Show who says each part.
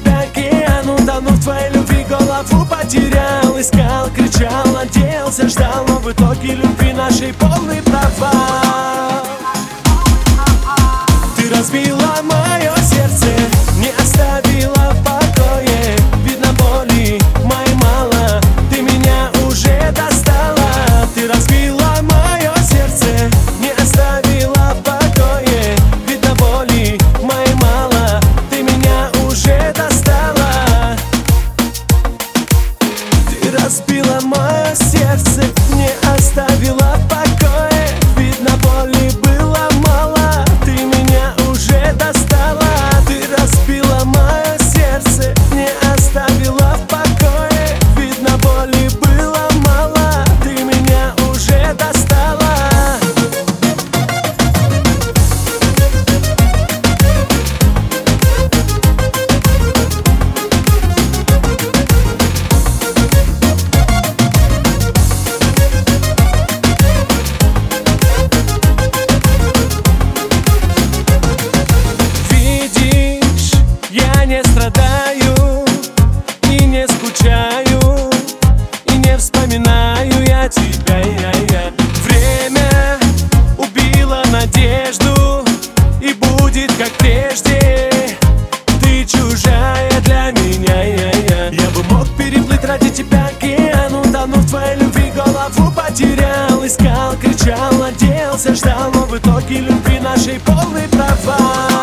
Speaker 1: тебя океану, тону в твоей любви, голову потерял. Искал, кричал, надеялся, ждал, но в итоге любви нашей полный провал. Ты разбила мое сердце, не оставила в покое. Видно, боли моей мало, ты меня уже достала. Ты разбила мое сердце, не оставила в покое. Видно, боли моей мало, ты меня уже достала. Ты разбила мое сердце, не оставила в покое. Видно, боли было мало, ты меня уже достала. Ты разбила мое сердце, не оставила в покое. Видно, боли было мало, ты меня уже достала. Не страдаю и не скучаю, и не вспоминаю я тебя. Время убило надежду, и будет как прежде. Ты чужая для меня. Я бы мог переплыть ради тебя океану, тону в твоей любви, голову потерял. Искал, кричал, надеялся, ждал, но в итоге любви нашей полный провал.